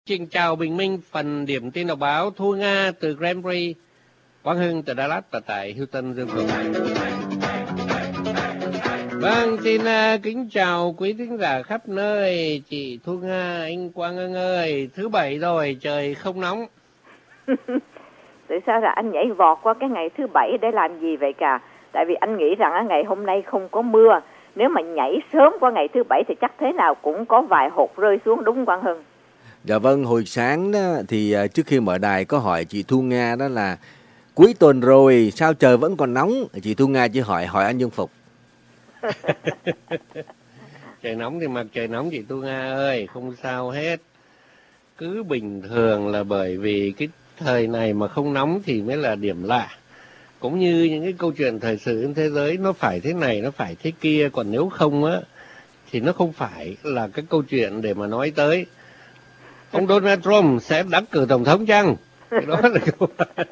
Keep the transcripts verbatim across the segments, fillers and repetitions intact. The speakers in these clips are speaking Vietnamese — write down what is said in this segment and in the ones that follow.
Xin chào bình minh, phần điểm tin đọc báo Thu Nga từ Grand Prix, Quang Hưng từ Dallas và tại Houston, Dương Phượng. Vâng, xin uh, kính chào quý thính giả khắp nơi. Chị Thu Nga, anh Quang Hưng ơi, thứ bảy rồi, trời không nóng. Tại sao là anh nhảy vọt qua cái ngày thứ bảy để làm gì vậy cả? Tại vì anh nghĩ rằng ngày hôm nay không có mưa. Nếu mà nhảy sớm qua ngày thứ bảy thì chắc thế nào cũng có vài hột rơi xuống, đúng không Quang Hưng? Dạ vâng, hồi sáng đó thì trước khi mở đài có hỏi chị Thu Nga đó là cuối tuần rồi sao trời vẫn còn nóng. Chị Thu Nga chỉ hỏi hỏi anh Dương Phục. Trời nóng thì mặc trời nóng chị Thu Nga ơi, không sao hết. Cứ bình thường là bởi vì cái thời này mà không nóng thì mới là điểm lạ. Cũng như những cái câu chuyện thời sự trên thế giới nó phải thế này, nó phải thế kia. Còn nếu không á thì nó không phải là cái câu chuyện để mà nói tới. Ông Donald Trump sẽ đắc cử tổng thống chăng? Cái đó là câu...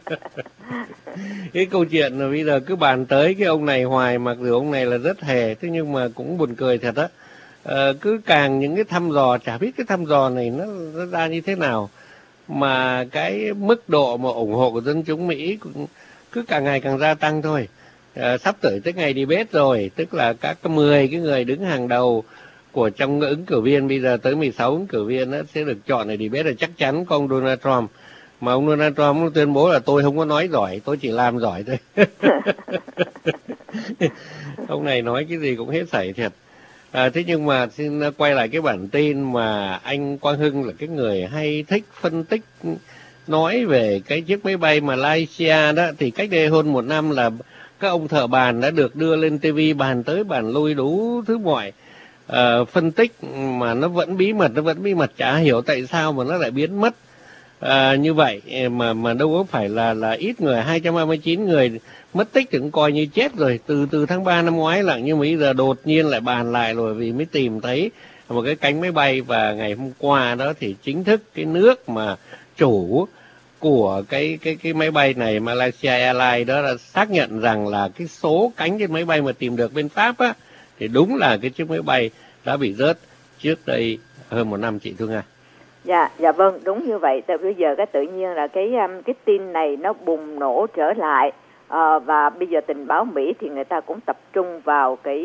cái câu chuyện là bây giờ cứ bàn tới cái ông này hoài, mặc dù ông này là rất hề, thế nhưng mà cũng buồn cười thật á. À, cứ càng những cái thăm dò, chả biết cái thăm dò này nó, nó ra như thế nào, mà cái mức độ mà ủng hộ của dân chúng Mỹ cũng cứ càng ngày càng gia tăng thôi. À, sắp tới tới ngày debate rồi, tức là các mười cái người đứng hàng đầu của trong ứng cử viên, bây giờ tới mười sáu ứng cử viên đó, sẽ được chọn để debate, là chắc chắn có ông Donald Trump. Mà ông Donald Trump tuyên bố là tôi không có nói giỏi, tôi chỉ làm giỏi thôi. Ông này nói cái gì cũng hết sảy thiệt. À, thế nhưng mà xin quay lại cái bản tin mà anh Quang Hưng là cái người hay thích phân tích, nói về cái chiếc máy bay Malaysia đó, thì cách đây hơn một năm là các ông thợ bàn đã được đưa lên ti vi bàn tới bàn lui đủ thứ mọi. Uh, phân tích mà nó vẫn bí mật, nó vẫn bí mật, chả hiểu tại sao mà nó lại biến mất uh, như vậy, mà mà đâu có phải là là ít người, hai trăm hai mươi chín người mất tích thì cũng coi như chết rồi, từ từ tháng ba năm ngoái lận, nhưng mà bây giờ đột nhiên lại bàn lại rồi vì mới tìm thấy một cái cánh máy bay. Và ngày hôm qua đó thì chính thức cái nước mà chủ của cái cái cái máy bay này, Malaysia Airlines đó, là xác nhận rằng là cái số cánh trên máy bay mà tìm được bên Pháp á thì đúng là cái chiếc máy bay đã bị rớt trước đây hơn một năm, chị Thu Nga. Dạ, dạ vâng, đúng như vậy. Tại bây giờ cái tự nhiên là cái cái tin này nó bùng nổ trở lại, à, và bây giờ tình báo Mỹ thì người ta cũng tập trung vào cái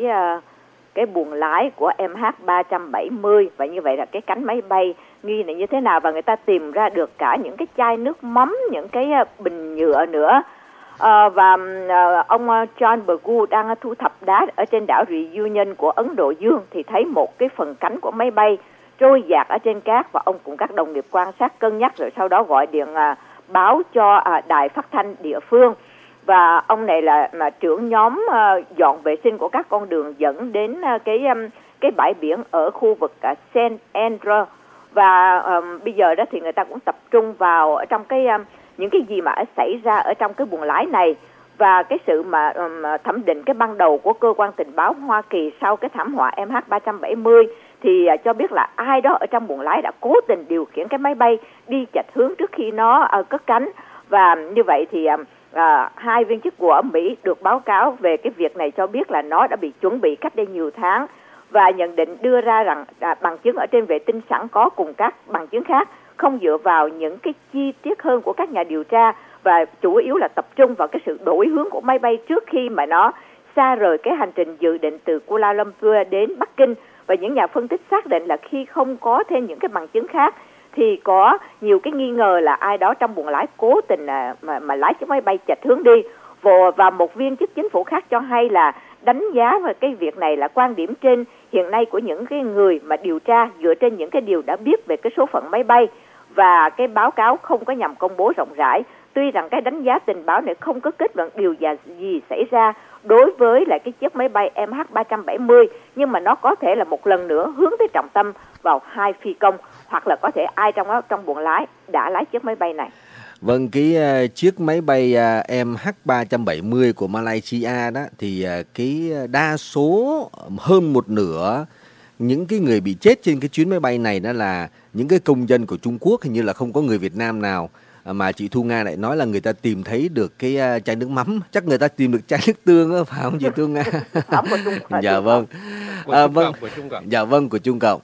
cái buồng lái của em hát ba bảy không, và như vậy là cái cánh máy bay nghi này như thế nào, và người ta tìm ra được cả những cái chai nước mắm, những cái bình nhựa nữa. À, và à, ông John Bergu đang thu thập đá ở trên đảo Reunion của Ấn Độ Dương thì thấy một cái phần cánh của máy bay trôi dạt ở trên cát, và ông cùng các đồng nghiệp quan sát cân nhắc rồi sau đó gọi điện à, báo cho à, đài phát thanh địa phương. Và ông này là mà trưởng nhóm à, dọn vệ sinh của các con đường dẫn đến à, cái um, cái bãi biển ở khu vực à, Saint Andrew. Và um, bây giờ đó thì người ta cũng tập trung vào ở trong cái um, những cái gì mà xảy ra ở trong cái buồng lái này, và cái sự mà um, thẩm định cái ban đầu của cơ quan tình báo Hoa Kỳ sau cái thảm họa em hát ba bảy không thì uh, cho biết là ai đó ở trong buồng lái đã cố tình điều khiển cái máy bay đi chệch hướng trước khi nó uh, cất cánh. Và như vậy thì uh, uh, hai viên chức của Mỹ được báo cáo về cái việc này, cho biết là nó đã bị chuẩn bị cách đây nhiều tháng, và nhận định đưa ra rằng uh, bằng chứng ở trên vệ tinh sẵn có cùng các bằng chứng khác, không dựa vào những cái chi tiết hơn của các nhà điều tra, và chủ yếu là tập trung vào cái sự đổi hướng của máy bay trước khi mà nó xa rời cái hành trình dự định từ Kuala Lumpur đến Bắc Kinh. Và những nhà phân tích xác định là khi không có thêm những cái bằng chứng khác thì có nhiều cái nghi ngờ là ai đó trong buồng lái cố tình mà, mà, mà lái chiếc máy bay chệch hướng đi. Và một viên chức chính phủ khác cho hay là đánh giá về cái việc này là quan điểm trên hiện nay của những cái người mà điều tra dựa trên những cái điều đã biết về cái số phận máy bay, và cái báo cáo không có nhằm công bố rộng rãi. Tuy rằng cái đánh giá tình báo này không có kết luận điều gì xảy ra đối với lại cái chiếc máy bay em hát ba bảy không, nhưng mà nó có thể là một lần nữa hướng tới trọng tâm vào hai phi công, hoặc là có thể ai trong đó, trong buồng lái đã lái chiếc máy bay này. Vâng, cái uh, chiếc máy bay uh, em hát ba bảy không của Malaysia đó thì uh, cái đa số hơn một nửa những cái người bị chết trên cái chuyến máy bay này đó là những cái công dân của Trung Quốc, hình như là không có người Việt Nam nào. Mà chị Thu Nga lại nói là người ta tìm thấy được cái uh, chai nước mắm, chắc người ta tìm được chai nước tương đó, phải không chị Thu Nga? Dạ vâng. Của Trung Cộng, của Trung Cộng. Dạ vâng, của Trung Cộng.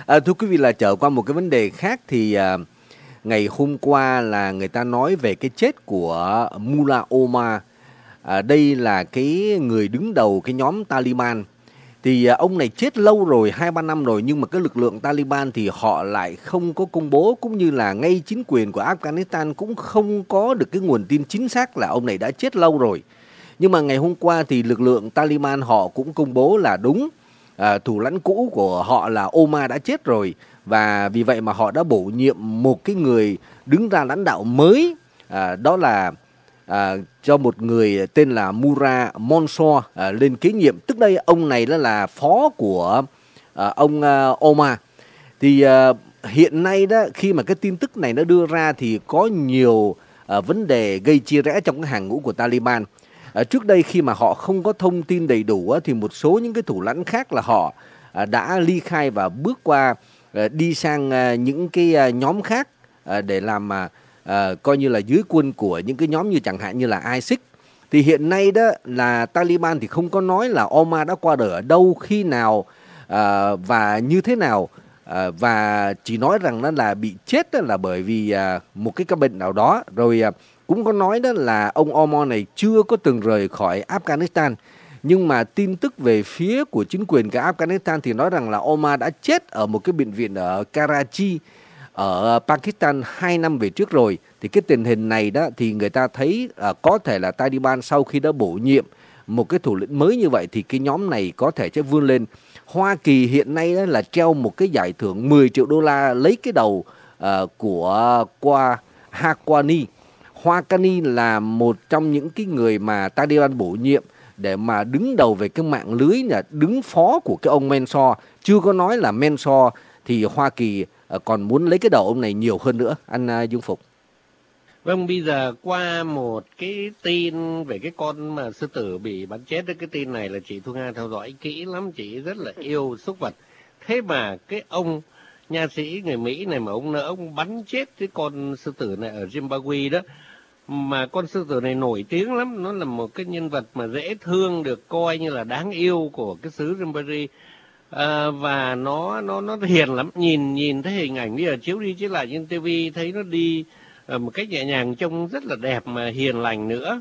À, thưa quý vị, là trở qua một cái vấn đề khác thì à, ngày hôm qua là người ta nói về cái chết của Mullah Omar. À, đây là cái người đứng đầu cái nhóm Taliban. Thì à, ông này chết lâu rồi, hai ba năm rồi, nhưng mà cái lực lượng Taliban thì họ lại không có công bố, cũng như là ngay chính quyền của Afghanistan cũng không có được cái nguồn tin chính xác là ông này đã chết lâu rồi. Nhưng mà ngày hôm qua thì lực lượng Taliban họ cũng công bố là đúng, à, thủ lãnh cũ của họ là Omar đã chết rồi, và vì vậy mà họ đã bổ nhiệm một cái người đứng ra lãnh đạo mới, à, đó là à, cho một người tên là Murad Mansour à, lên kế nhiệm. Tức đây ông này đó là phó của à, ông à, Omar. Thì à, hiện nay đó, khi mà cái tin tức này nó đưa ra thì có nhiều à, vấn đề gây chia rẽ trong cái hàng ngũ của Taliban. À, trước đây khi mà họ không có thông tin đầy đủ á, thì một số những cái thủ lãnh khác là họ à, đã ly khai và bước qua à, đi sang à, những cái à, nhóm khác à, để làm à, à, coi như là dưới quân của những cái nhóm như chẳng hạn như là i ét i ét. Thì hiện nay đó là Taliban thì không có nói là Omar đã qua đời ở đâu, khi nào à, và như thế nào, à, và chỉ nói rằng nó là bị chết đó là bởi vì à, một cái căn bệnh nào đó. Rồi à, cũng có nói đó là ông Omar này chưa có từng rời khỏi Afghanistan. Nhưng mà tin tức về phía của chính quyền của Afghanistan thì nói rằng là Omar đã chết ở một cái bệnh viện ở Karachi ở Pakistan hai năm về trước rồi. Thì cái tình hình này đó thì người ta thấy à, có thể là Taliban sau khi đã bổ nhiệm một cái thủ lĩnh mới như vậy thì cái nhóm này có thể sẽ vươn lên. Hoa Kỳ hiện nay đó là treo một cái giải thưởng mười triệu đô la lấy cái đầu à, của qua Haqqani. Haqqani là một trong những cái người mà Taliban bổ nhiệm để mà đứng đầu về cái mạng lưới, là đứng phó của cái ông Mansour. Chưa có nói là Mansour thì Hoa Kỳ còn muốn lấy cái đầu ông này nhiều hơn nữa. Anh uh, Dương Phục. Vâng, bây giờ qua một cái tin về cái con mà sư tử bị bắn chết đấy, cái tin này là chị Thu Nga theo dõi kỹ lắm, chị rất là yêu súc vật. Thế mà cái ông nha sĩ người Mỹ này mà ông nỡ ông bắn chết cái con sư tử này ở Zimbabwe đó. Mà con sư tử này nổi tiếng lắm, nó là một cái nhân vật mà dễ thương, được coi như là đáng yêu của cái xứ Zimbabwe. À, và nó nó nó hiền lắm, nhìn nhìn thấy hình ảnh bây giờ chiếu đi chiếu lại trên tivi thấy nó đi uh, một cách nhẹ nhàng, trông rất là đẹp mà hiền lành nữa.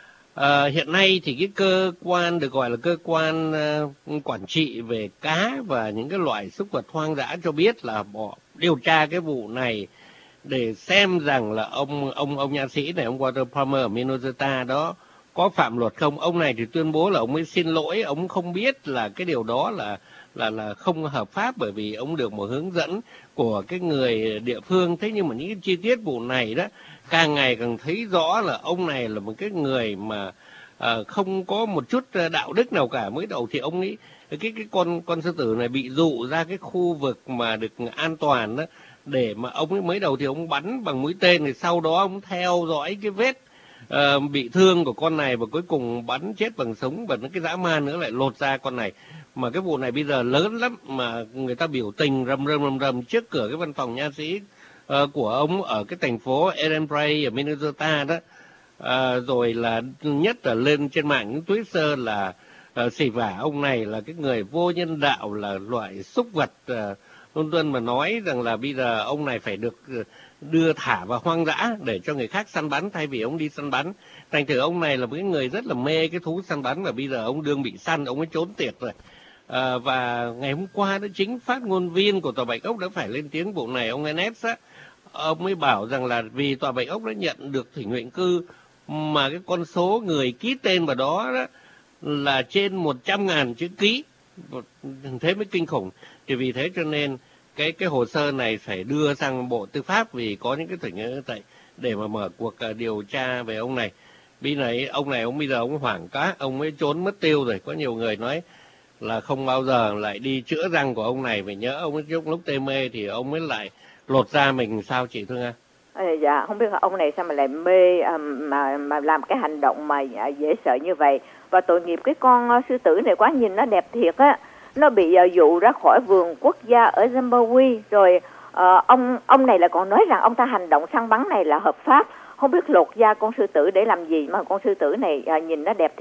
À, hiện nay thì cái cơ quan được gọi là cơ quan uh, quản trị về cá và những cái loại súc vật hoang dã cho biết là bỏ điều tra cái vụ này để xem rằng là ông ông ông nha sĩ này, ông Walter Palmer ở Minnesota đó có phạm luật không. Ông này thì tuyên bố là ông mới xin lỗi, ông không biết là cái điều đó là là là không hợp pháp, bởi vì ông được một hướng dẫn của cái người địa phương. Thế nhưng mà những cái chi tiết vụ này đó càng ngày càng thấy rõ là ông này là một cái người mà à, không có một chút đạo đức nào cả. Mới đầu thì ông ấy cái cái con con sư tử này bị dụ ra cái khu vực mà được an toàn đó, để mà ông ấy mới đầu thì ông bắn bằng mũi tên, thì sau đó ông theo dõi cái vết uh, bị thương của con này và cuối cùng bắn chết bằng súng, và cái dã man nữa lại lột ra con này. Mà cái vụ này bây giờ lớn lắm, mà người ta biểu tình rầm rầm rầm rầm trước cửa cái văn phòng nha sĩ uh, của ông ở cái thành phố Eden Prairie ở Minnesota đó. Uh, rồi là nhất là lên trên mạng những Twitter là uh, xỉ vả ông này là cái người vô nhân đạo, là loại súc vật. Uh, Tôn Tuân mà nói rằng là bây giờ ông này phải được đưa thả vào hoang dã để cho người khác săn bắn thay vì ông đi săn bắn. Thành thử ông này là một cái người rất là mê cái thú săn bắn, và bây giờ ông đương bị săn, ông ấy trốn tiệt rồi. À, và ngày hôm qua đó chính phát ngôn viên của Tòa Bạch Ốc đã phải lên tiếng vụ này, ông Enes á, ông ấy bảo rằng là vì Tòa Bạch Ốc đã nhận được thỉnh nguyện cư mà cái con số người ký tên vào đó, đó là trên một trăm ngàn chữ ký, thế mới kinh khủng. Thì vì thế cho nên cái cái hồ sơ này phải đưa sang Bộ Tư pháp, vì có những cái thỉnh như vậy để mà mở cuộc uh, điều tra về ông này. Bây này ông này ông bây giờ ông hoảng cá, ông ấy trốn mất tiêu rồi. Có nhiều người nói là không bao giờ lại đi chữa răng của ông này, vì nhớ ông ấy lúc lúc tê mê thì ông ấy lại lột da mình. Sao chị Thương Nga? À, dạ không biết là ông này sao mà lại mê à, mà mà làm cái hành động mà à, dễ sợ như vậy. Và tội nghiệp cái con uh, sư tử này quá, nhìn nó đẹp thiệt á. Nó bị uh, dụ ra khỏi vườn quốc gia ở Zimbabwe, rồi uh, ông ông này là còn nói rằng ông ta hành động săn bắn này là hợp pháp. Không biết lột da con sư tử để làm gì, mà con sư tử này uh, nhìn nó đẹp thiệt.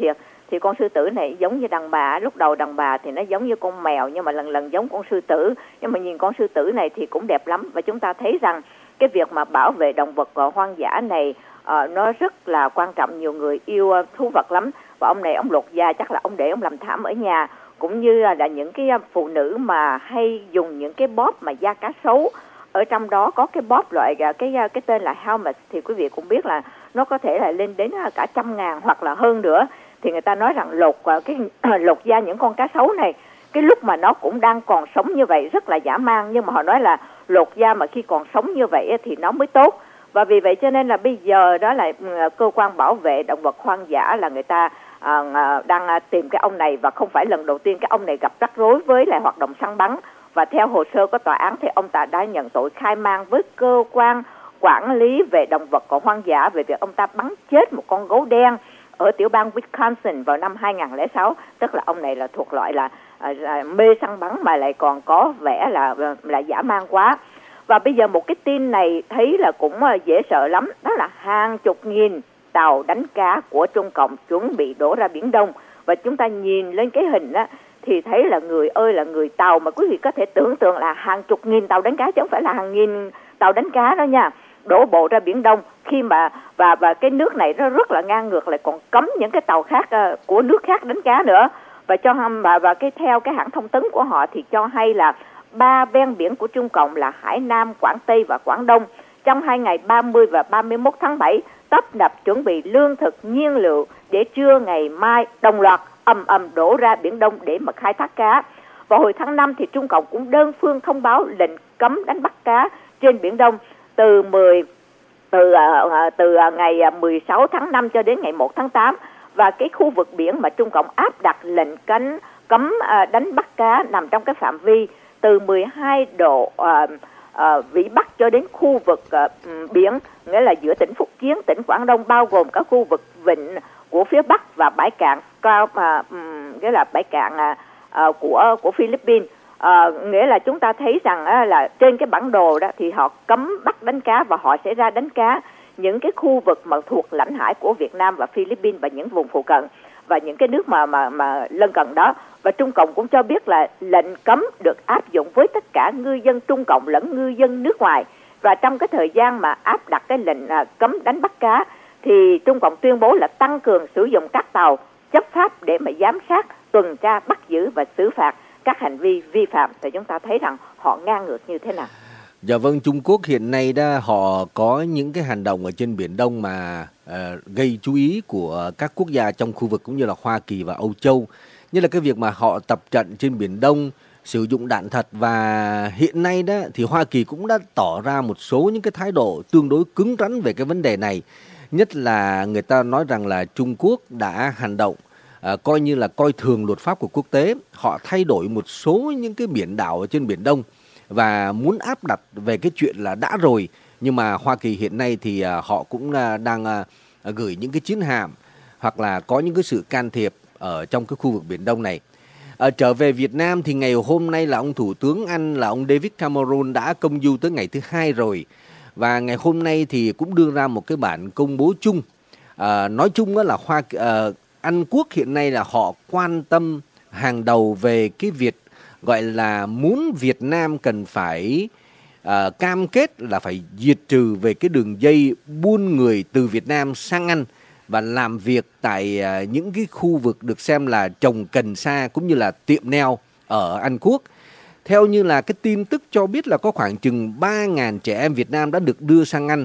thì con sư tử này giống như đàn bà. Lúc đầu đàn bà thì nó giống như con mèo, nhưng mà lần lần giống con sư tử. Nhưng mà nhìn con sư tử này thì cũng đẹp lắm. Và chúng ta thấy rằng cái việc mà bảo vệ động vật hoang dã này uh, nó rất là quan trọng. Nhiều người yêu uh, thú vật lắm. Và ông này ông lột da, chắc là ông để ông làm thảm ở nhà. Cũng như là những cái phụ nữ mà hay dùng những cái bóp mà da cá sấu, ở trong đó có cái bóp loại cái cái tên là helmet, thì quý vị cũng biết là nó có thể là lên đến cả trăm ngàn hoặc là hơn nữa. Thì người ta nói rằng lột cái lột da những con cá sấu này, cái lúc mà nó cũng đang còn sống như vậy rất là dã man, nhưng mà họ nói là lột da mà khi còn sống như vậy thì nó mới tốt. Và vì vậy cho nên là bây giờ đó là cơ quan bảo vệ động vật hoang dã là người ta à, đang tìm cái ông này, và không phải lần đầu tiên cái ông này gặp rắc rối với lại hoạt động săn bắn. Và theo hồ sơ của tòa án thì ông ta đã nhận tội khai man với cơ quan quản lý về động vật hoang dã về việc ông ta bắn chết một con gấu đen ở tiểu bang Wisconsin vào năm hai không không sáu. Tức là ông này là thuộc loại là, là mê săn bắn mà lại còn có vẻ là là dã man quá. Và bây giờ một cái tin này thấy là cũng dễ sợ lắm, đó là hàng chục nghìn tàu đánh cá của Trung Cộng chuẩn bị đổ ra Biển Đông. Và chúng ta nhìn lên cái hình á thì thấy là người ơi là người tàu, mà quý vị có thể tưởng tượng là hàng chục nghìn tàu đánh cá chứ không phải là hàng nghìn tàu đánh cá đó nha, đổ bộ ra Biển Đông. Khi mà và và cái nước này nó rất là ngang ngược, lại còn cấm những cái tàu khác uh, của nước khác đánh cá nữa. Và cho và và cái theo cái hãng thông tấn của họ thì cho hay là ba ven biển của Trung Cộng là Hải Nam, Quảng Tây và Quảng Đông trong hai ngày ba mươi và ba mươi mốt tháng bảy tấp nập chuẩn bị lương thực, nhiên liệu để trưa ngày mai đồng loạt ầm ầm đổ ra Biển Đông để mà khai thác cá. Vào hồi tháng năm thì Trung Cộng cũng đơn phương thông báo lệnh cấm đánh bắt cá trên Biển Đông từ mười từ uh, từ uh, ngày mười sáu tháng năm cho đến ngày một tháng tám. Và cái khu vực biển mà Trung Cộng áp đặt lệnh cấm cấm uh, đánh bắt cá nằm trong cái phạm vi từ mười hai độ uh, uh, vĩ Bắc cho đến khu vực uh, biển, nghĩa là giữa tỉnh Phúc Kiến, tỉnh Quảng Đông, bao gồm các khu vực vịnh của phía Bắc và bãi cạn cao mà um, nghĩa là bãi cạn uh, uh, của của Philippines. Uh, nghĩa là chúng ta thấy rằng uh, là trên cái bản đồ đó thì họ cấm bắt đánh cá, và họ sẽ ra đánh cá những cái khu vực mà thuộc lãnh hải của Việt Nam và Philippines và những vùng phụ cận và những cái nước mà mà mà lân cận đó. Và Trung Cộng cũng cho biết là lệnh cấm được áp dụng với tất cả ngư dân Trung Cộng lẫn ngư dân nước ngoài. Và trong cái thời gian mà áp đặt cái lệnh uh, cấm đánh bắt cá thì Trung Cộng tuyên bố là tăng cường sử dụng các tàu chấp pháp để mà giám sát, tuần tra, bắt giữ và xử phạt các hành vi vi phạm. Thì chúng ta thấy rằng họ ngang ngược như thế nào. Dạ vâng, Trung Quốc hiện nay đó họ có những cái hành động ở trên Biển Đông mà uh, gây chú ý của các quốc gia trong khu vực cũng như là Hoa Kỳ và Âu Châu. Như là cái việc mà họ tập trận trên Biển Đông, sử dụng đạn thật, và hiện nay đó thì Hoa Kỳ cũng đã tỏ ra một số những cái thái độ tương đối cứng rắn về cái vấn đề này. Nhất là người ta nói rằng là Trung Quốc đã hành động À, coi như là coi thường luật pháp của quốc tế. Họ thay đổi một số những cái biển đảo ở trên Biển Đông và muốn áp đặt về cái chuyện là đã rồi. Nhưng mà Hoa Kỳ hiện nay thì à, họ cũng à, đang à, gửi những cái chiến hạm hoặc là có những cái sự can thiệp ở trong cái khu vực Biển Đông này. À, trở về Việt Nam thì ngày hôm nay là ông Thủ tướng Anh là ông David Cameron đã công du tới ngày thứ hai rồi. Và ngày hôm nay thì cũng đưa ra một cái bản công bố chung. À, nói chung là Hoa à, Anh Quốc hiện nay là họ quan tâm hàng đầu về cái việc gọi là muốn Việt Nam cần phải uh, cam kết là phải diệt trừ về cái đường dây buôn người từ Việt Nam sang Anh và làm việc tại uh, những cái khu vực được xem là trồng cần sa cũng như là tiệm neo ở Anh Quốc. Theo như là cái tin tức cho biết là có khoảng chừng ba nghìn trẻ em Việt Nam đã được đưa sang Anh.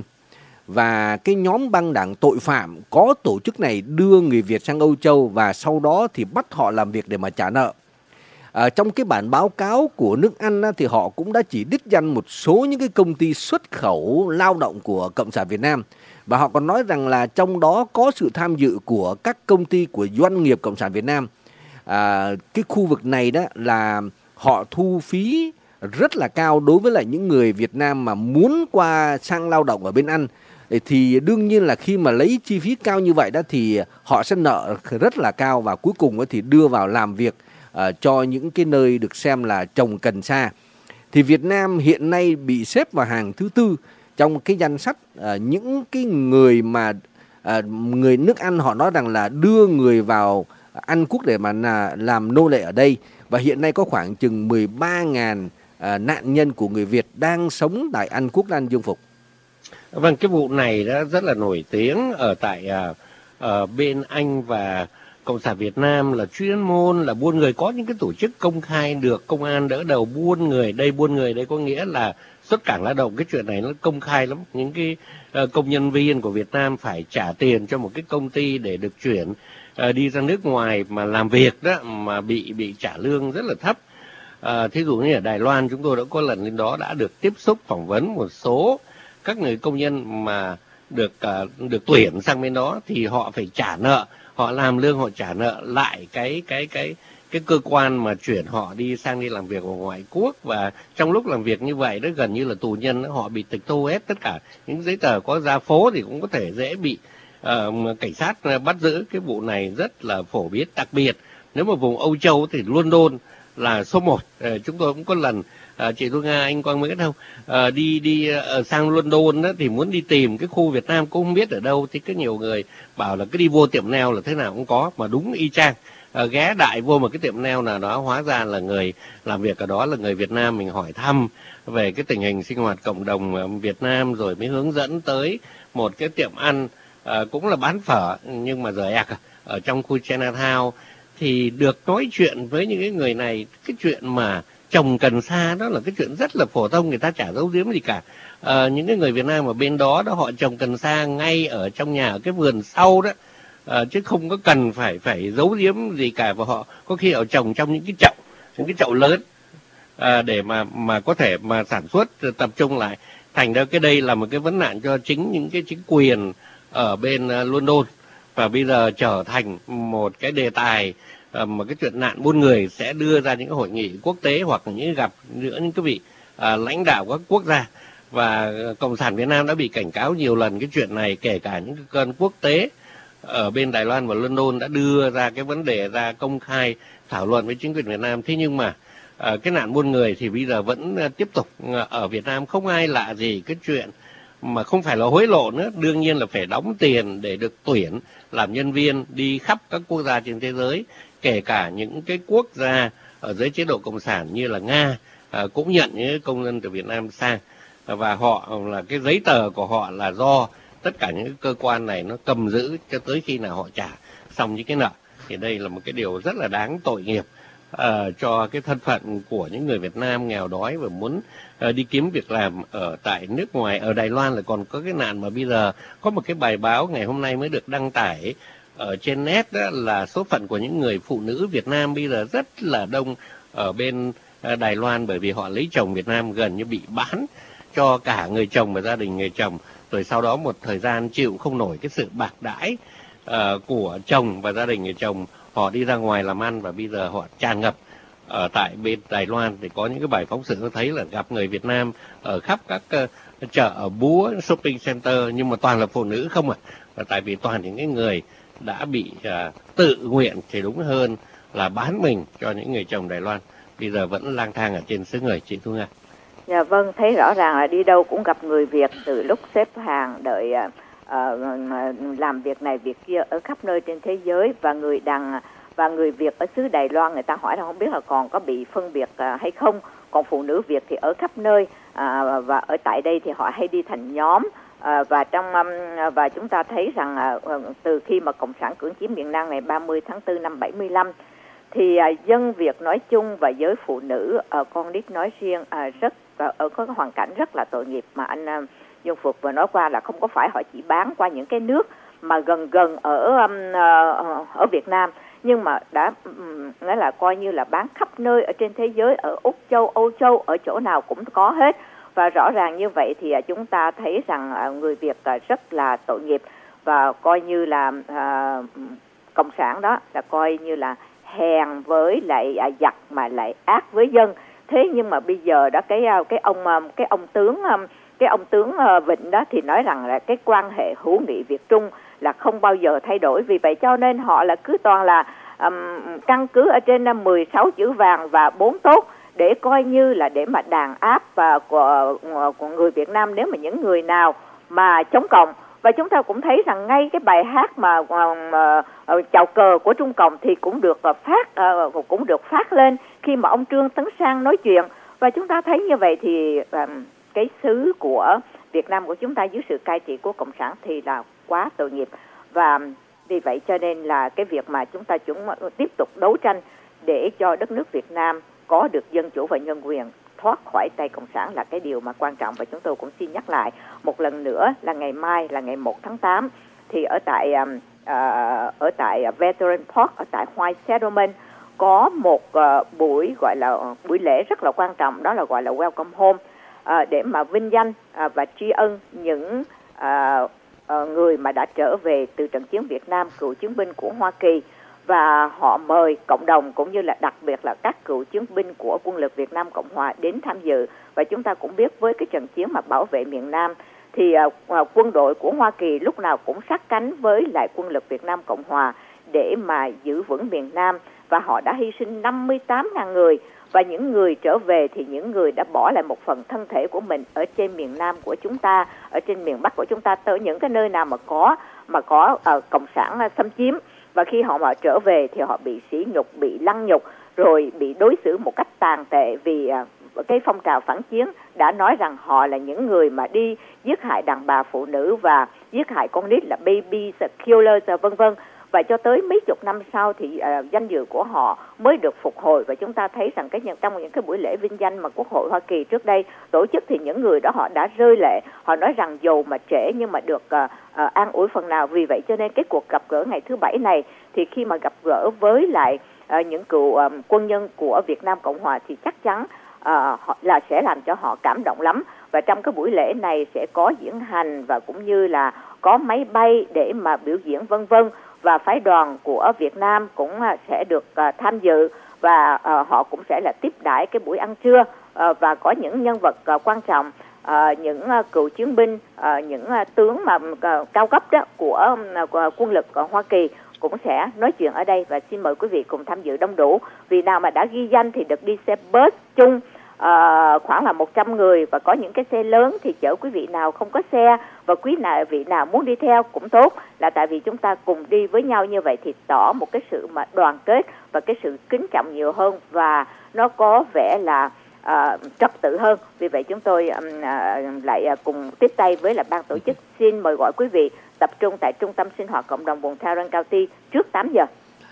Và cái nhóm băng đảng tội phạm có tổ chức này đưa người Việt sang Âu Châu và sau đó thì bắt họ làm việc để mà trả nợ. À, trong cái bản báo cáo của nước Anh á, thì họ cũng đã chỉ đích danh một số những cái công ty xuất khẩu lao động của Cộng sản Việt Nam. Và họ còn nói rằng là trong đó có sự tham dự của các công ty của doanh nghiệp Cộng sản Việt Nam. À, cái khu vực này đó là họ thu phí rất là cao đối với lại những người Việt Nam mà muốn qua sang lao động ở bên Anh. Thì đương nhiên là khi mà lấy chi phí cao như vậy đó thì họ sẽ nợ rất là cao và cuối cùng thì đưa vào làm việc uh, cho những cái nơi được xem là trồng cần sa. Thì Việt Nam hiện nay bị xếp vào hàng thứ tư trong cái danh sách uh, những cái người mà uh, người nước Anh họ nói rằng là đưa người vào Anh Quốc để mà làm nô lệ ở đây, và hiện nay có khoảng chừng mười ba nghìn à, nạn nhân của người Việt đang sống tại Anh Quốc, anh Dương Phục. Vâng, cái vụ này đã rất là nổi tiếng ở tại à, ở bên Anh, và Cộng sản Việt Nam là chuyên môn là buôn người, có những cái tổ chức công khai được công an đỡ đầu buôn người. Đây buôn người đây có nghĩa là xuất cảng lao động, cái chuyện này nó công khai lắm. Những cái uh, công nhân viên của Việt Nam phải trả tiền cho một cái công ty để được chuyển uh, đi ra nước ngoài mà làm việc đó, mà bị bị trả lương rất là thấp. Uh, thí dụ như ở Đài Loan, chúng tôi đã có lần lên đó đã được tiếp xúc phỏng vấn một số các người công nhân mà được uh, được tuyển sang bên đó, thì họ phải trả nợ, họ làm lương họ trả nợ lại cái cái cái cái cơ quan mà chuyển họ đi sang đi làm việc ở ngoại quốc. Và trong lúc làm việc như vậy đó, gần như là tù nhân đó, họ bị tịch thu hết tất cả những giấy tờ, có ra phố thì cũng có thể dễ bị uh, cảnh sát bắt giữ. Cái vụ này rất là phổ biến, đặc biệt nếu mà vùng Âu Châu thì London là số một. Uh, chúng tôi cũng có lần uh, chị Thu Nga, anh Quang Nguyễn không uh, đi đi uh, sang London đó, thì muốn đi tìm cái khu Việt Nam cũng không biết ở đâu, thì có nhiều người bảo là cứ đi vô tiệm nail là thế nào cũng có, mà đúng y chang. Uh, ghé đại vô một cái tiệm nail nào đó, hóa ra là người làm việc ở đó là người Việt Nam. Mình hỏi thăm về cái tình hình sinh hoạt cộng đồng Việt Nam, rồi mới hướng dẫn tới một cái tiệm ăn uh, cũng là bán phở nhưng mà rời ạc ở trong khu Chinatown. Thì được nói chuyện với những cái người này, cái chuyện mà trồng cần sa đó là cái chuyện rất là phổ thông, người ta chả giấu giếm gì cả. À, những cái người Việt Nam ở bên đó đó, họ trồng cần sa ngay ở trong nhà, ở cái vườn sau đó, à, chứ không có cần phải phải giấu giếm gì cả. Và họ có khi họ trồng trong những cái chậu, những cái chậu lớn à, để mà mà có thể mà sản xuất tập trung lại. Thành ra cái đây là một cái vấn nạn cho chính những cái chính quyền ở bên uh, London, và bây giờ trở thành một cái đề tài uh, mà cái chuyện nạn buôn người sẽ đưa ra những cái hội nghị quốc tế, hoặc là những gặp giữa những cái vị uh, lãnh đạo các quốc gia. Và Cộng sản Việt Nam đã bị cảnh cáo nhiều lần cái chuyện này, kể cả những cái cơn quốc tế ở bên Đài Loan và London đã đưa ra cái vấn đề ra công khai thảo luận với chính quyền Việt Nam. Thế nhưng mà uh, cái nạn buôn người thì bây giờ vẫn uh, tiếp tục uh, ở Việt Nam. Không ai lạ gì cái chuyện mà không phải là hối lộ nữa, đương nhiên là phải đóng tiền để được tuyển làm nhân viên đi khắp các quốc gia trên thế giới, kể cả những cái quốc gia ở dưới chế độ cộng sản như là Nga à, cũng nhận những công dân từ Việt Nam sang, và họ là cái giấy tờ của họ là do tất cả những cơ quan này nó cầm giữ cho tới khi nào họ trả xong những cái nợ. Thì đây là một cái điều rất là đáng tội nghiệp uh, cho cái thân phận của những người Việt Nam nghèo đói và muốn uh, đi kiếm việc làm ở tại nước ngoài. Ở Đài Loan là còn có cái nạn mà bây giờ có một cái bài báo ngày hôm nay mới được đăng tải ở trên net, đó là số phận của những người phụ nữ Việt Nam bây giờ rất là đông ở bên uh, Đài Loan, bởi vì họ lấy chồng Việt Nam gần như bị bán cho cả người chồng và gia đình người chồng, rồi sau đó một thời gian chịu không nổi cái sự bạc đãi uh, của chồng và gia đình người chồng, họ đi ra ngoài làm ăn, và bây giờ họ tràn ngập ở tại bên Đài Loan. Thì có những cái bài phóng sự nó thấy là gặp người Việt Nam ở khắp các uh, chợ, ở búa, shopping center, nhưng mà toàn là phụ nữ không à. Và tại vì toàn những cái người đã bị uh, tự nguyện thì đúng hơn là bán mình cho những người chồng Đài Loan, bây giờ vẫn lang thang ở trên xứ người. Chị Thu Nga. Dạ vâng, thấy rõ ràng là đi đâu cũng gặp người Việt, từ lúc xếp hàng đợi uh, uh, làm việc này việc kia ở khắp nơi trên thế giới. Và người đàn và người Việt ở xứ Đài Loan, người ta hỏi là không biết là còn có bị phân biệt uh, hay không. Còn phụ nữ Việt thì ở khắp nơi, uh, và ở tại đây thì họ hay đi thành nhóm. Uh, và trong um, và chúng ta thấy rằng uh, từ khi mà Cộng sản cưỡng chiếm miền Nam ngày ba mươi tháng tư năm bảy mươi lăm, thì uh, dân Việt nói chung và giới phụ nữ ở uh, con nít nói riêng uh, rất và ở có cái hoàn cảnh rất là tội nghiệp. Mà anh uh, Dương Phục vừa nói qua là không có phải họ chỉ bán qua những cái nước mà gần gần ở um, uh, ở Việt Nam, nhưng mà đã um, nghĩa là coi như là bán khắp nơi ở trên thế giới, ở Úc Châu, Âu Châu, ở chỗ nào cũng có hết. Và rõ ràng như vậy thì uh, chúng ta thấy rằng uh, người Việt uh, rất là tội nghiệp, và coi như là uh, cộng sản đó là coi như là hèn với lại uh, giặc mà lại ác với dân. Thế nhưng mà bây giờ đó cái cái ông cái ông tướng cái ông tướng Vịnh đó thì nói rằng là cái quan hệ hữu nghị Việt Trung là không bao giờ thay đổi, vì vậy cho nên họ là cứ toàn là um, căn cứ ở trên mười sáu chữ vàng và bốn tốt để coi như là để mà đàn áp và của, của người Việt Nam. Nếu mà những người nào mà chống cộng Và chúng ta cũng thấy rằng ngay cái bài hát mà uh, uh, chào cờ của Trung Cộng thì cũng được uh, phát uh, cũng được phát lên khi mà ông Trương Tấn Sang nói chuyện. Và chúng ta thấy như vậy thì uh, cái xứ của Việt Nam của chúng ta dưới sự cai trị của Cộng sản thì là quá tội nghiệp. Và vì vậy cho nên là cái việc mà chúng ta chúng tiếp tục đấu tranh để cho đất nước Việt Nam có được dân chủ và nhân quyền, thoát khỏi tay Cộng sản là cái điều mà quan trọng. Và chúng tôi cũng xin nhắc lại một lần nữa là ngày mai là ngày một tháng tám thì ở tại uh, ở tại Veteran Park, ở tại White Settlement có một uh, buổi gọi là uh, buổi lễ rất là quan trọng, đó là gọi là Welcome Home, uh, để mà vinh danh uh, và tri ân những uh, uh, người mà đã trở về từ trận chiến Việt Nam, cựu chiến binh của Hoa Kỳ. Và họ mời cộng đồng cũng như là đặc biệt là các cựu chiến binh của quân lực Việt Nam Cộng Hòa đến tham dự. Và chúng ta cũng biết với cái trận chiến mà bảo vệ miền Nam thì uh, uh, quân đội của Hoa Kỳ lúc nào cũng sát cánh với lại quân lực Việt Nam Cộng Hòa để mà giữ vững miền Nam. Và họ đã hy sinh năm mươi tám nghìn người. Và những người trở về thì những người đã bỏ lại một phần thân thể của mình ở trên miền Nam của chúng ta, ở trên miền Bắc của chúng ta, tới những cái nơi nào mà có mà có uh, cộng sản uh, xâm chiếm. Và khi họ mà trở về thì họ bị sỉ nhục, bị lăng nhục, rồi bị đối xử một cách tàn tệ vì uh, cái phong trào phản chiến đã nói rằng họ là những người mà đi giết hại đàn bà phụ nữ và giết hại con nít là baby killers vân vân. Và cho tới mấy chục năm sau thì uh, danh dự của họ mới được phục hồi. Và chúng ta thấy rằng cái trong những cái buổi lễ vinh danh mà Quốc hội Hoa Kỳ trước đây tổ chức thì những người đó họ đã rơi lệ. Họ nói rằng dầu mà trễ nhưng mà được uh, uh, an ủi phần nào. Vì vậy cho nên cái cuộc gặp gỡ ngày thứ Bảy này thì khi mà gặp gỡ với lại uh, những cựu um, quân nhân của Việt Nam Cộng Hòa thì chắc chắn uh, họ, là sẽ làm cho họ cảm động lắm. Và trong cái buổi lễ này sẽ có diễn hành và cũng như là có máy bay để mà biểu diễn vân vân. Và phái đoàn của Việt Nam cũng sẽ được uh, tham dự và uh, họ cũng sẽ là tiếp đãi cái buổi ăn trưa uh, và có những nhân vật uh, quan trọng, uh, những uh, cựu chiến binh, uh, những uh, tướng mà uh, cao cấp đó của, uh, của quân lực uh, Hoa Kỳ cũng sẽ nói chuyện ở đây. Và xin mời quý vị cùng tham dự đông đủ. Vì nào mà đã ghi danh thì được đi xe bus chung uh, khoảng là một trăm người, và có những cái xe lớn thì chở quý vị nào không có xe và quý nào vị nào muốn đi theo cũng tốt, là tại vì chúng ta cùng đi với nhau như vậy thì tỏ một cái sự mà đoàn kết và cái sự kính trọng nhiều hơn, và nó có vẻ là uh, trật tự hơn. Vì vậy chúng tôi um, uh, lại uh, cùng tiếp tay với là ban tổ chức xin mời gọi quý vị tập trung tại trung tâm sinh hoạt cộng đồng vùng Tarrant County trước tám giờ.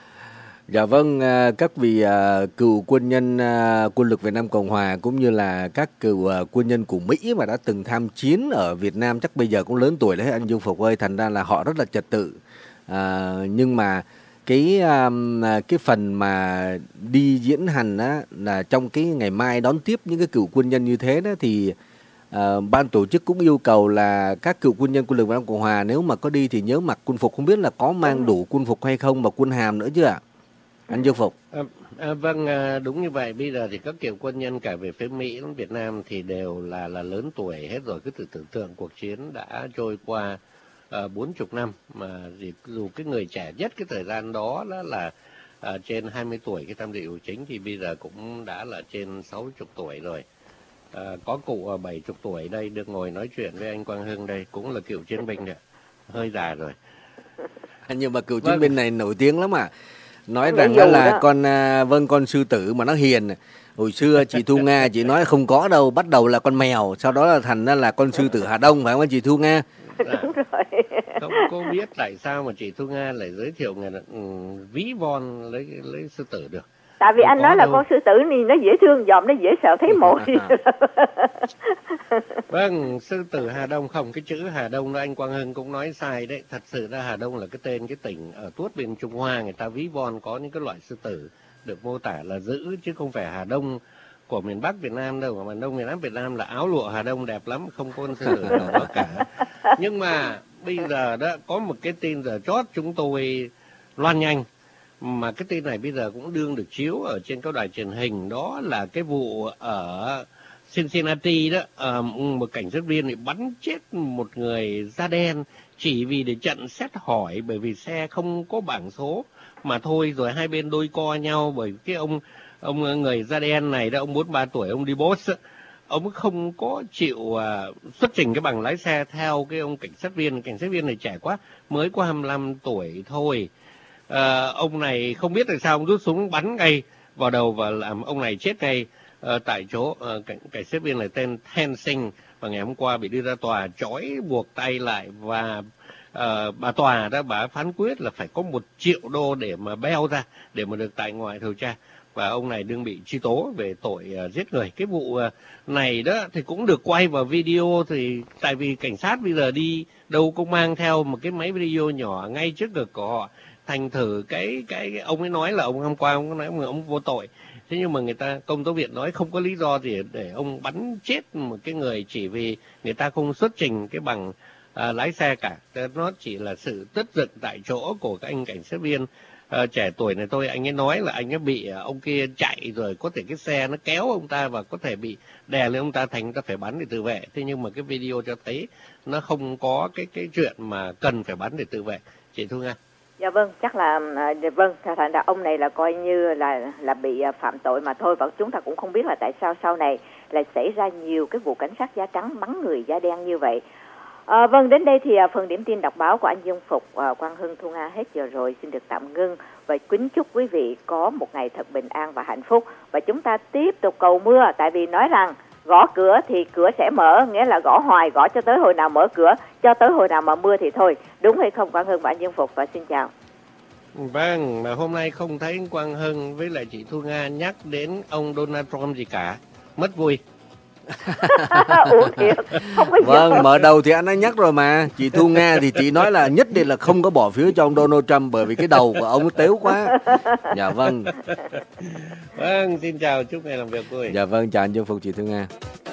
Dạ vâng, các vị uh, cựu quân nhân uh, quân lực Việt Nam Cộng Hòa cũng như là các cựu uh, quân nhân của Mỹ mà đã từng tham chiến ở Việt Nam chắc bây giờ cũng lớn tuổi đấy anh Dương Phục ơi, thành ra là họ rất là trật tự. Uh, nhưng mà cái um, cái phần mà đi diễn hành á, là trong cái ngày mai đón tiếp những cái cựu quân nhân như thế đó thì uh, ban tổ chức cũng yêu cầu là các cựu quân nhân quân lực Việt Nam Cộng Hòa nếu mà có đi thì nhớ mặc quân phục, không biết là có mang đủ quân phục hay không và quân hàm nữa chứ ạ? Anh Dương Phục. À, à, vâng, à, đúng như vậy. Bây giờ thì các cựu quân nhân cả về phía Mỹ lẫn Việt Nam thì đều là là lớn tuổi hết rồi. Cứ tự tưởng tượng cuộc chiến đã trôi qua bốn mươi năm, mà thì dù cái người trẻ nhất cái thời gian đó, đó là à, trên hai mươi tuổi cái tham dự cuộc chính thì bây giờ cũng đã là trên sáu mươi tuổi rồi. À, có cụ bảy mươi tuổi đây được ngồi nói chuyện với anh Quang Hưng đây, cũng là cựu chiến binh này, hơi già rồi. Nhưng mà cựu chiến Vâng. binh này nổi tiếng lắm à. Nói Nó rằng dù là đó. con à, vâng con sư tử mà nó hiền. Hồi xưa chị Thu Nga chị nói không có đâu, bắt đầu là con mèo, sau đó là thành ra là con sư tử Hà Đông, phải không chị Thu Nga? Đúng rồi. Không có biết tại sao mà chị Thu Nga lại giới thiệu người ừ, ví von lấy lấy sư tử được. Tại vì Không anh có nói là đâu. con sư tử thì nó dễ thương, dòm nó dễ sợ thấy mồi. Vâng, sư tử Hà Đông không, cái chữ Hà Đông đó anh Quang Hưng cũng nói sai đấy. Thật sự ra Hà Đông là cái tên cái tỉnh ở tuốt bên Trung Hoa, người ta ví von có những cái loại sư tử được mô tả là dữ, chứ không phải Hà Đông của miền Bắc Việt Nam đâu. Mà miền Đông miền Nam Việt Nam là áo lụa Hà Đông đẹp lắm, không có con sư tử nào đó cả. Nhưng mà bây giờ đó có một cái tin giờ chót chúng tôi loan nhanh, mà cái tin này bây giờ cũng đương được chiếu ở trên các đài truyền hình, đó là cái vụ ở Cincinnati đó, à, một cảnh sát viên bị bắn chết một người da đen chỉ vì để chặn xét hỏi, bởi vì xe không có bảng số mà thôi, rồi hai bên đôi co nhau. Bởi cái ông ông người da đen này đó, ông bốn mươi ba tuổi, ông đi boss, ông không có chịu uh, xuất trình cái bằng lái xe theo cái ông cảnh sát viên. Cảnh sát viên này trẻ quá, mới có hai mươi lăm tuổi thôi. Uh, ông này không biết tại sao ông rút súng bắn ngay vào đầu và làm ông này chết ngay uh, tại chỗ. Uh, cảnh, cảnh sát viên này tên Then Sinh, và ngày hôm qua bị đưa ra tòa, trói buộc tay lại, và uh, bà tòa đã bà phán quyết là phải có một triệu đô để mà beo ra, để mà được tại ngoại điều tra. Và ông này đương bị truy tố về tội uh, giết người. Cái vụ uh, này đó thì cũng được quay vào video, thì tại vì cảnh sát bây giờ đi đâu cũng mang theo một cái máy video nhỏ ngay trước ngực của họ. Thành thử cái cái, cái ông ấy nói là ông hôm qua ông nói ông, ông vô tội. Thế nhưng mà người ta, công tố viện nói không có lý do gì để ông bắn chết một cái người chỉ vì người ta không xuất trình cái bằng à, lái xe cả. Nó chỉ là sự tức giận tại chỗ của các anh cảnh sát viên à, trẻ tuổi này thôi. Anh ấy nói là anh ấy bị à, ông kia chạy rồi, có thể cái xe nó kéo ông ta và có thể bị đè lên ông ta, thành ông ta phải bắn để tự vệ. Thế nhưng mà cái video cho thấy nó không có cái cái chuyện mà cần phải bắn để tự vệ. Chị Thu Nga. Dạ vâng, chắc là à, vâng, thành ra ông này là coi như là là bị à, phạm tội mà thôi, và chúng ta cũng không biết là tại sao sau này lại xảy ra nhiều cái vụ cảnh sát da trắng bắn người da đen như vậy. À, vâng, đến đây thì à, phần điểm tin đọc báo của anh Dương Phục, à, Quang Hưng, Thu Nga hết giờ rồi, xin được tạm ngưng và kính chúc quý vị có một ngày thật bình an và hạnh phúc, và chúng ta tiếp tục cầu mưa, tại vì nói rằng gõ cửa thì cửa sẽ mở, nghĩa là gõ hoài, gõ cho tới hồi nào mở cửa, cho tới hồi nào mà mưa thì thôi. Đúng hay không Quang Hưng và anh Dương Phục? Và xin chào. Vâng, mà hôm nay không thấy Quang Hưng với lại chị Thu Nga nhắc đến ông Donald Trump gì cả, mất vui. Ủa thiệt, không có Vâng, mở đầu thì anh đã nhắc rồi mà. Chị Thu Nga thì chị nói là nhất định là không có bỏ phiếu cho ông Donald Trump, bởi vì cái đầu của ông tếu quá. Dạ vâng. Vâng, xin chào, chúc ngày làm việc vui. Dạ vâng, chào anh Dương Phục, chị Thu Nga.